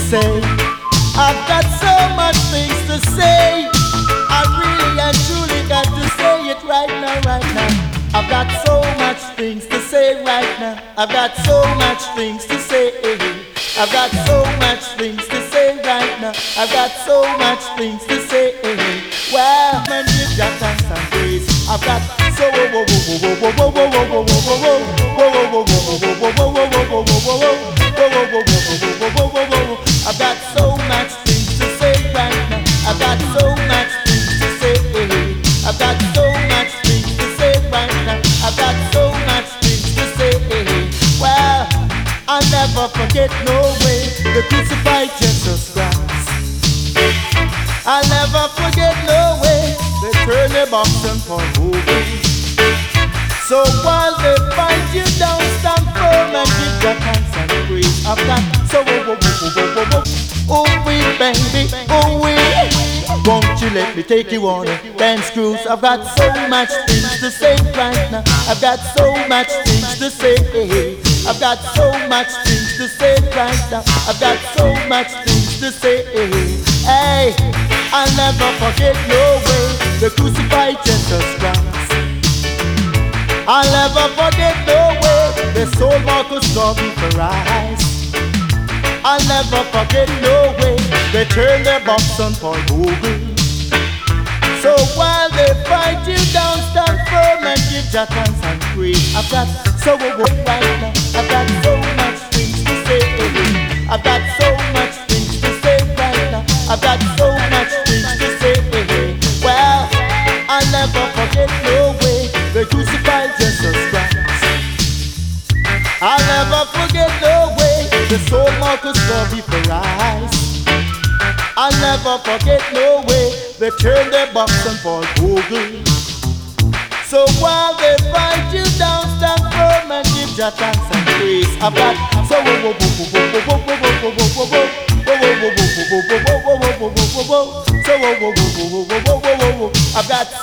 say. I've got so much things to say. I really and truly got to say it right now, right now. I've got so much things to say right now. I've got so much things to say. I've got so much things to say right now. I've got so much things to say. Well, man, give your thanks and praise. I've got so I've got so much things to say right now. I've got so much things to say. I've got so much things to say right now. I've got so much things to say. Well, I'll never forget no way the crucified Jesus Christ. I'll never forget no way they turn their box and fall over. So while they find you down, stand firm and give your thanks and praise. I've got so oh we baby, oh we. Won't you let me take you on a dance cruise? I've got so much things to say right now. I've got so much things to say. I've got so much things to say right now. I've got so much things to say. Hey, I'll never forget no way the crucified Jesus Christ. I'll never forget no way the soul Marcus Garvey for rise. I'll never forget no way they turn their backs on Paul Hogan. So while they fight you down, stand firm and give your thanks and praise. I've got so right now. I've got so much things to say. I've got so much things to say right now. I've got so much things to say. Well, I'll never forget no way the crucified Jesus Christ. I'll never forget no way the soul Marcus Garvey for rise. I'll never forget no way they turn their backs on Paul Hogan. So while they fight you down, stand firm and give your thanks and praise. I've got so I've got